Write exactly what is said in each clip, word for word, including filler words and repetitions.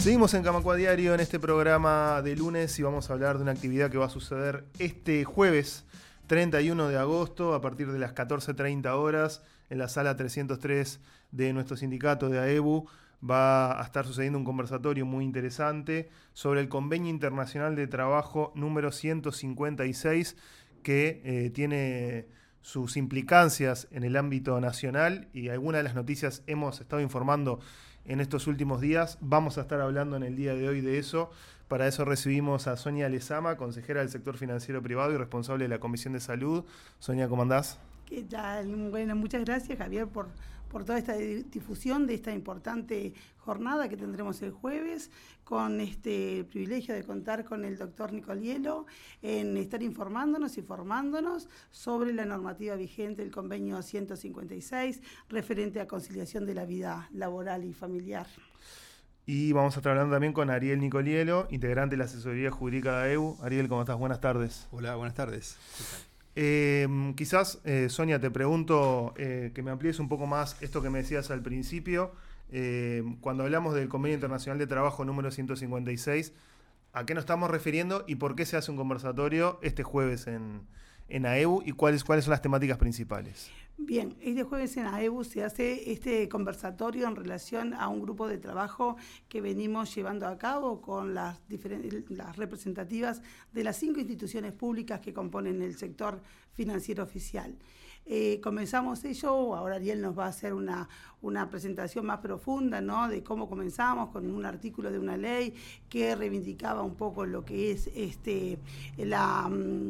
Seguimos en Camacua Diario en este programa de lunes y vamos a hablar de una actividad que va a suceder este jueves treinta y uno de agosto a partir de las catorce treinta horas en la sala trescientos tres de nuestro sindicato de A E B U. Va a estar sucediendo un conversatorio muy interesante sobre el Convenio Internacional de Trabajo número ciento cincuenta y seis que eh, tiene sus implicancias en el ámbito nacional y algunas de las noticias hemos estado informando en estos últimos días. Vamos a estar hablando en el día de hoy de eso. Para eso recibimos a Sonia Lezama, consejera del sector financiero privado y responsable de la Comisión de Salud. Sonia, ¿cómo andás? ¿Qué tal? Bueno, muchas gracias, Javier, por, por toda esta difusión de esta importante jornada que tendremos el jueves, con este privilegio de contar con el doctor Nicolielo en estar informándonos y formándonos sobre la normativa vigente del convenio ciento cincuenta y seis referente a conciliación de la vida laboral y familiar. Y vamos a estar hablando también con Ariel Nicolielo, integrante de la asesoría jurídica de A E B U. Ariel, ¿cómo estás? Buenas tardes. Hola, buenas tardes. ¿Qué tal? Eh, quizás, eh, Sonia, te pregunto eh, que me amplíes un poco más esto que me decías al principio. Eh, cuando hablamos del Convenio Internacional de Trabajo número ciento cincuenta y seis, ¿a qué nos estamos refiriendo y por qué se hace un conversatorio este jueves en, en A E B U y cuáles, cuáles son las temáticas principales? Bien, este jueves en A E B U se hace este conversatorio en relación a un grupo de trabajo que venimos llevando a cabo con las, diferentes, las representativas de las cinco instituciones públicas que componen el sector financiero oficial. Eh, comenzamos ello, ahora Ariel nos va a hacer una, una presentación más profunda, ¿no?, de cómo comenzamos con un artículo de una ley que reivindicaba un poco lo que es este la...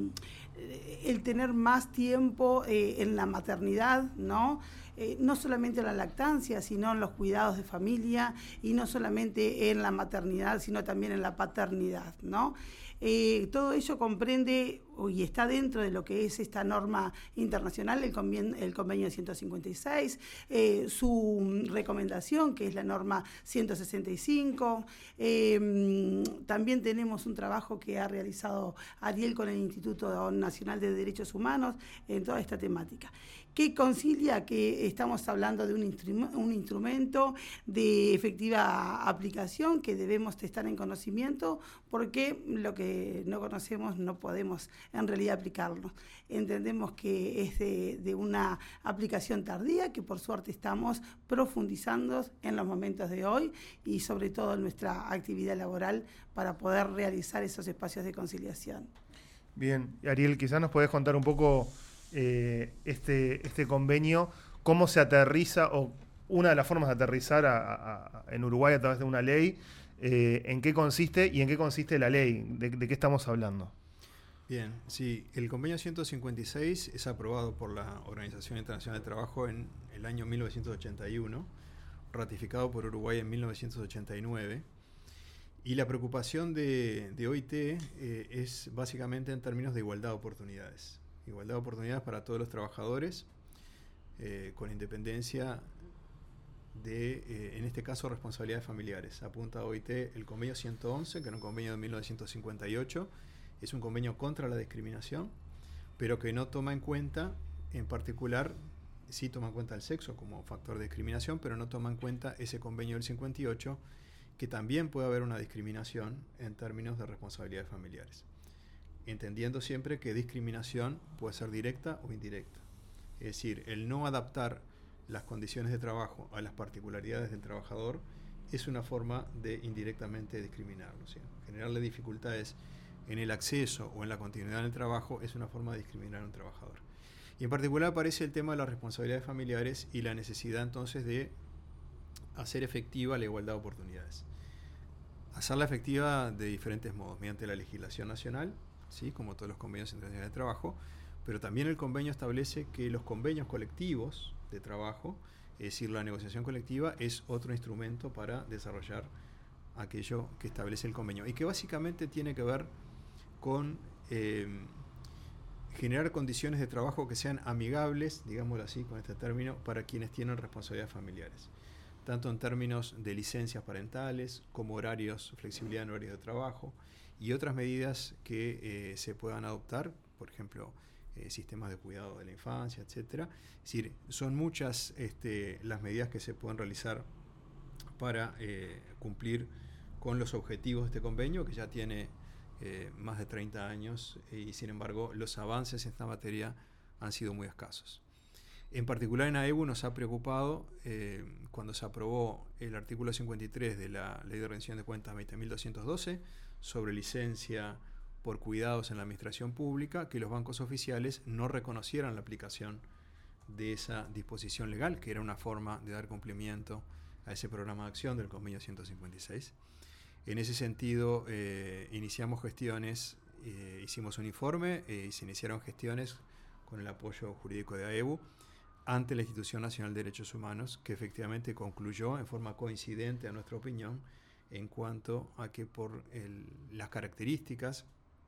el tener más tiempo eh, en la maternidad, ¿no? Eh, no solamente en la lactancia, sino en los cuidados de familia, y no solamente en la maternidad, sino también en la paternidad, ¿no? Eh, todo ello comprende y está dentro de lo que es esta norma internacional, el convenio, el convenio ciento cincuenta y seis, eh, su recomendación, que es la norma ciento sesenta y cinco. Eh, también tenemos un trabajo que ha realizado Ariel con el Instituto Nacional de Derechos Humanos en toda esta temática, que concilia que estamos hablando de un, instru- un instrumento de efectiva aplicación que debemos estar en conocimiento, porque lo que no conocemos no podemos en realidad aplicarlo. Entendemos que es de, de una aplicación tardía, que por suerte estamos profundizando en los momentos de hoy y sobre todo en nuestra actividad laboral para poder realizar esos espacios de conciliación. Bien, Ariel, quizás nos podés contar un poco eh, este, este convenio, cómo se aterriza, o una de las formas de aterrizar a, a, a, en Uruguay a través de una ley, eh, en qué consiste y en qué consiste la ley, de, de qué estamos hablando. Bien, sí, el convenio ciento cincuenta y seis es aprobado por la Organización Internacional de Trabajo en el año mil novecientos ochenta y uno, ratificado por Uruguay en mil novecientos ochenta y nueve, y la preocupación de, de O I T eh, es básicamente en términos de igualdad de oportunidades. Igualdad de oportunidades para todos los trabajadores, eh, con independencia de, eh, en este caso, responsabilidades familiares. Apunta a O I T el convenio ciento once, que era un convenio de mil novecientos cincuenta y ocho, es un convenio contra la discriminación, pero que no toma en cuenta, en particular, sí toma en cuenta el sexo como factor de discriminación, pero no toma en cuenta ese convenio del cincuenta y ocho, que también puede haber una discriminación en términos de responsabilidades familiares, entendiendo siempre que discriminación puede ser directa o indirecta. Es decir, el no adaptar las condiciones de trabajo a las particularidades del trabajador es una forma de indirectamente discriminarlo. ¿Sí? Generarle dificultades en el acceso o en la continuidad en el trabajo es una forma de discriminar a un trabajador. Y en particular aparece el tema de las responsabilidades familiares y la necesidad entonces de hacer efectiva la igualdad de oportunidades. Hacerla efectiva de diferentes modos, mediante la legislación nacional, ¿sí?, como todos los convenios internacionales de trabajo, pero también el convenio establece que los convenios colectivos de trabajo, es decir, la negociación colectiva, es otro instrumento para desarrollar aquello que establece el convenio y que básicamente tiene que ver con eh, generar condiciones de trabajo que sean amigables, digámoslo así con este término, para quienes tienen responsabilidades familiares, tanto en términos de licencias parentales como horarios, flexibilidad en horarios de trabajo y otras medidas que eh, se puedan adoptar, por ejemplo, eh, sistemas de cuidado de la infancia, etcétera. Es decir, son muchas este, las medidas que se pueden realizar para eh, cumplir con los objetivos de este convenio, que ya tiene eh, más de treinta años, y sin embargo los avances en esta materia han sido muy escasos. En particular en AEBU nos ha preocupado eh, cuando se aprobó el artículo cincuenta y tres de la Ley de Rendición de Cuentas veinte mil doscientos doce sobre licencia por cuidados en la administración pública, que los bancos oficiales no reconocieran la aplicación de esa disposición legal, que era una forma de dar cumplimiento a ese programa de acción del convenio ciento cincuenta y seis. En ese sentido, eh, iniciamos gestiones, eh, hicimos un informe eh, y se iniciaron gestiones con el apoyo jurídico de AEBU ante la Institución Nacional de Derechos Humanos, que efectivamente concluyó en forma coincidente a nuestra opinión en cuanto a que por el, las características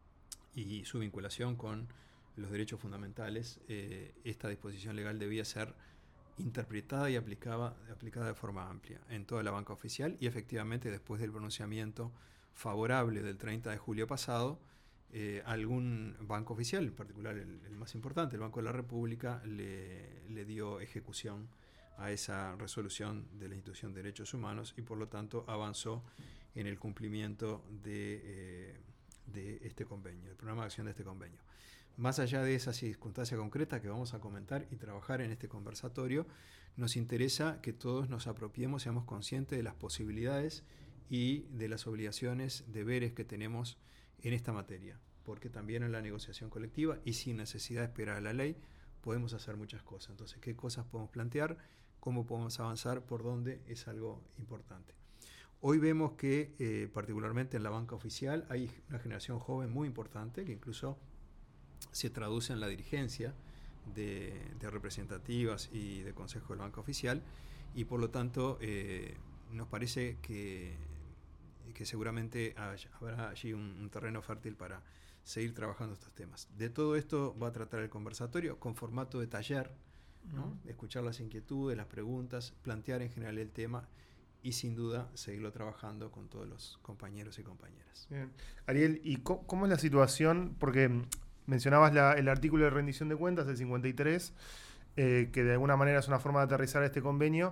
y su vinculación con los derechos fundamentales, eh, esta disposición legal debía ser interpretada y aplicada, aplicada de forma amplia en toda la banca oficial, y efectivamente después del pronunciamiento favorable del treinta de julio pasado, eh, algún banco oficial, en particular el, el más importante, el Banco de la República, le, le dio ejecución a esa resolución de la Institución de Derechos Humanos y por lo tanto avanzó en el cumplimiento de, eh, de este convenio, el programa de acción de este convenio. Más allá de esa circunstancia concreta que vamos a comentar y trabajar en este conversatorio, nos interesa que todos nos apropiemos, seamos conscientes de las posibilidades y de las obligaciones, deberes que tenemos en esta materia, porque también en la negociación colectiva y sin necesidad de esperar a la ley podemos hacer muchas cosas. Entonces, ¿qué cosas podemos plantear? ¿Cómo podemos avanzar? ¿Por dónde? Es algo importante. Hoy vemos que, eh, particularmente en la banca oficial, hay una generación joven muy importante que incluso se traduce en la dirigencia de, de representativas y de consejo del banco oficial, y por lo tanto eh, nos parece que, que seguramente hay, habrá allí un, un terreno fértil para seguir trabajando estos temas. De todo esto va a tratar el conversatorio con formato de taller, ¿no? Uh-huh. Escuchar las inquietudes, las preguntas, plantear en general el tema y sin duda seguirlo trabajando con todos los compañeros y compañeras. Bien. Ariel, ¿y cómo, cómo es la situación? Porque mencionabas la, el artículo de rendición de cuentas del cincuenta y tres, eh, que de alguna manera es una forma de aterrizar este convenio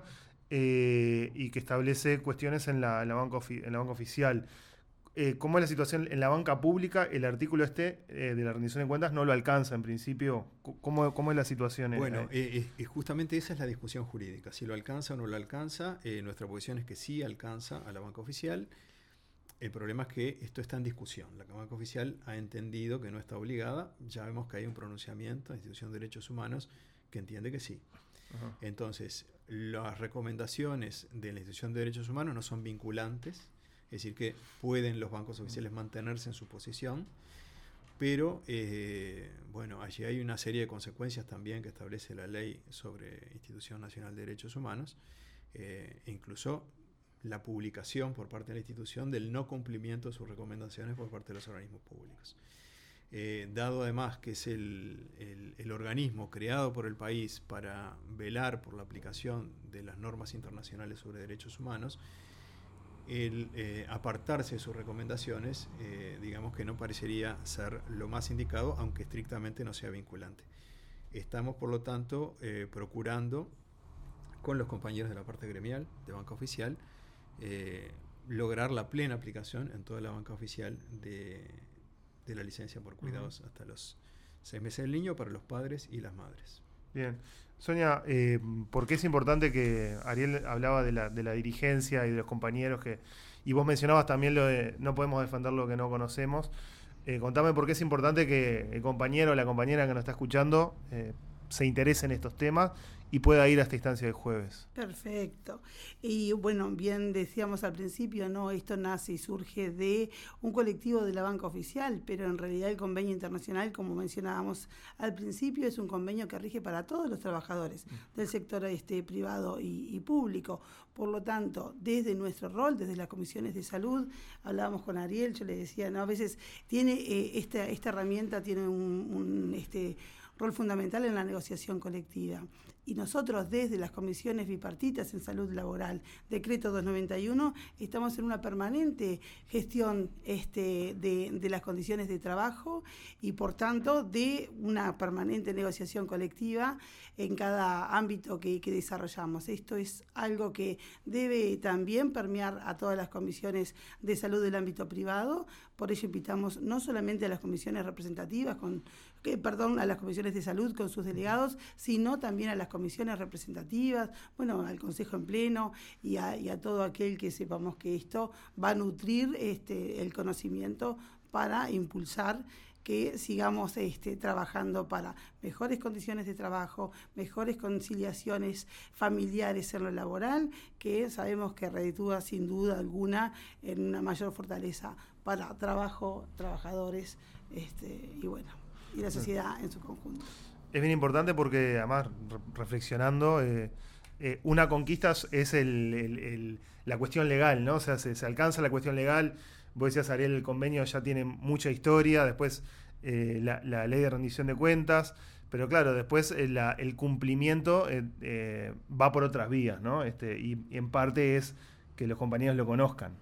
eh, y que establece cuestiones en la, en la, banca, ofi- en la banca oficial. Eh, ¿Cómo es la situación en la banca pública? El artículo este eh, de la rendición de cuentas no lo alcanza en principio. ¿Cómo, cómo es la situación? Bueno, eh, eh, justamente esa es la discusión jurídica. Si lo alcanza o no lo alcanza, eh, nuestra posición es que sí alcanza a la banca oficial. El problema es que esto está en discusión. La banca oficial ha entendido que no está obligada. Ya vemos que hay un pronunciamiento de la Institución de Derechos Humanos que entiende que sí. Ajá. Entonces, las recomendaciones de la Institución de Derechos Humanos no son vinculantes. Es decir, que pueden los bancos oficiales mantenerse en su posición, pero eh, bueno, allí hay una serie de consecuencias también que establece la ley sobre Institución Nacional de Derechos Humanos, eh, e incluso la publicación por parte de la institución del no cumplimiento de sus recomendaciones por parte de los organismos públicos. Eh, dado además que es el, el, el organismo creado por el país para velar por la aplicación de las normas internacionales sobre derechos humanos, el eh, apartarse de sus recomendaciones, eh, digamos que no parecería ser lo más indicado, aunque estrictamente no sea vinculante. Estamos, por lo tanto, eh, procurando, con los compañeros de la parte gremial de banca oficial, eh, lograr la plena aplicación en toda la banca oficial de, de la licencia por cuidados uh-huh. hasta los seis meses del niño para los padres y las madres. Bien. Sonia, eh, ¿por qué es importante que Ariel hablaba de la, de la dirigencia y de los compañeros que y vos mencionabas también lo de no podemos defender lo que no conocemos? Eh, contame por qué es importante que el compañero o la compañera que nos está escuchando eh, se interese en estos temas y pueda ir a esta instancia del jueves. Perfecto. Y bueno, bien decíamos al principio, no, esto nace y surge de un colectivo de la banca oficial, pero en realidad el convenio internacional, como mencionábamos al principio, es un convenio que rige para todos los trabajadores del sector este, privado y, y público. Por lo tanto, desde nuestro rol, desde las comisiones de salud, hablábamos con Ariel, yo le decía, no, a veces tiene eh, esta, esta herramienta tiene un, un este rol fundamental en la negociación colectiva. Y nosotros desde las comisiones bipartitas en salud laboral, decreto doscientos noventa y uno, estamos en una permanente gestión este, de, de las condiciones de trabajo y por tanto de una permanente negociación colectiva en cada ámbito que, que desarrollamos. Esto es algo que debe también permear a todas las comisiones de salud del ámbito privado, por ello invitamos no solamente a las comisiones representativas, con, eh, perdón, a las comisiones de salud con sus delegados, sino también a las comisiones representativas, bueno, al Consejo en Pleno y a, y a todo aquel que sepamos que esto va a nutrir este, el conocimiento para impulsar que sigamos este, trabajando para mejores condiciones de trabajo, mejores conciliaciones familiares en lo laboral, que sabemos que reditúa sin duda alguna en una mayor fortaleza para trabajo, trabajadores este, y bueno, y la sociedad en su conjunto. Es bien importante porque, además, re- reflexionando, eh, eh, una conquista es el, el, el, la cuestión legal, ¿no? O sea, se, se alcanza la cuestión legal. Vos decías, Ariel, el convenio ya tiene mucha historia, después eh, la, la ley de rendición de cuentas, pero claro, después eh, la, el cumplimiento eh, eh, va por otras vías, ¿no? Este, y, y en parte es que los compañeros lo conozcan.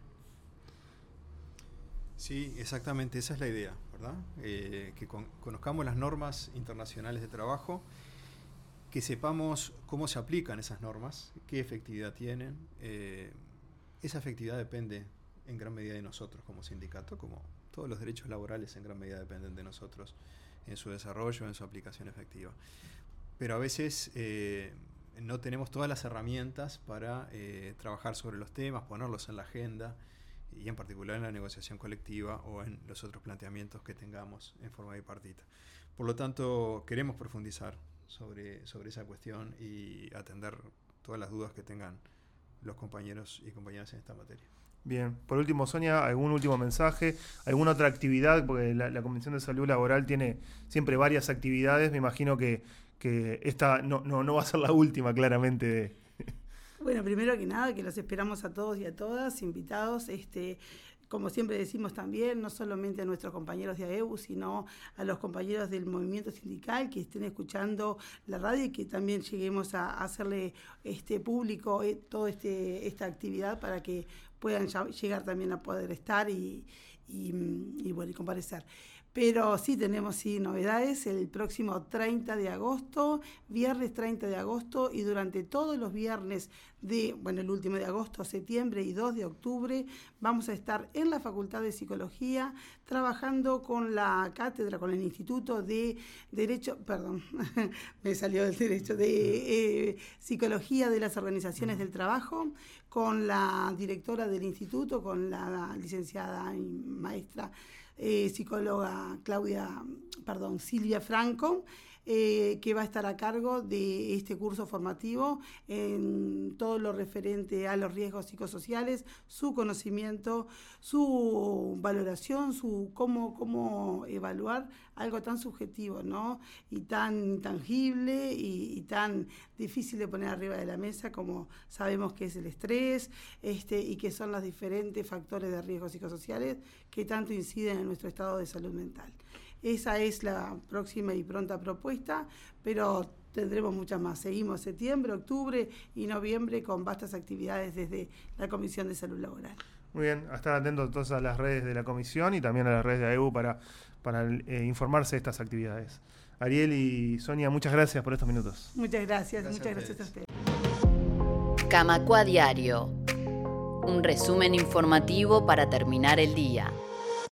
Sí, exactamente, esa es la idea, ¿verdad? Eh, que con, conozcamos las normas internacionales de trabajo, que sepamos cómo se aplican esas normas, qué efectividad tienen. Eh, esa efectividad depende en gran medida de nosotros como sindicato, como todos los derechos laborales en gran medida dependen de nosotros en su desarrollo, en su aplicación efectiva. Pero a veces eh, no tenemos todas las herramientas para eh, trabajar sobre los temas, ponerlos en la agenda, y en particular en la negociación colectiva o en los otros planteamientos que tengamos en forma bipartita. Por lo tanto, queremos profundizar sobre, sobre esa cuestión y atender todas las dudas que tengan los compañeros y compañeras en esta materia. Bien, por último, Sonia, ¿algún último mensaje? ¿Alguna otra actividad? Porque la, la Comisión de Salud Laboral tiene siempre varias actividades. Me imagino que, que esta no, no, no va a ser la última, claramente. De... Bueno, primero que nada, que los esperamos a todos y a todas, invitados, este, como siempre decimos también, no solamente a nuestros compañeros de A E B U, sino a los compañeros del movimiento sindical que estén escuchando la radio y que también lleguemos a, a hacerle este público eh, toda este, esta actividad para que puedan ya, llegar también a poder estar y, y, y, bueno, y comparecer. Pero sí tenemos sí, novedades el próximo treinta de agosto, viernes treinta de agosto y durante todos los viernes de, bueno, el último de agosto, septiembre y dos de octubre, vamos a estar en la Facultad de Psicología trabajando con la cátedra, con el Instituto de Derecho, perdón, me salió del Derecho, de eh, Psicología de las Organizaciones del Trabajo, con la directora del instituto, con la licenciada y maestra Eh, psicóloga Claudia, perdón, Silvia Franco, eh, que va a estar a cargo de este curso formativo en todo lo referente a los riesgos psicosociales, su conocimiento, su valoración, su cómo, cómo evaluar algo tan subjetivo, ¿no? Y tan intangible y, y tan difícil de poner arriba de la mesa como sabemos que es el estrés este, y que son los diferentes factores de riesgos psicosociales que tanto inciden en nuestro estado de salud mental. Esa es la próxima y pronta propuesta, pero tendremos muchas más. Seguimos septiembre, octubre y noviembre con vastas actividades desde la Comisión de Salud Laboral. Muy bien, a estar atentos entonces a las redes de la Comisión y también a las redes de A E B U para, para eh, informarse de estas actividades. Ariel y Sonia, muchas gracias por estos minutos. Muchas gracias, Gracias muchas a gracias a ustedes. Camacua Diario, un resumen informativo para terminar el día.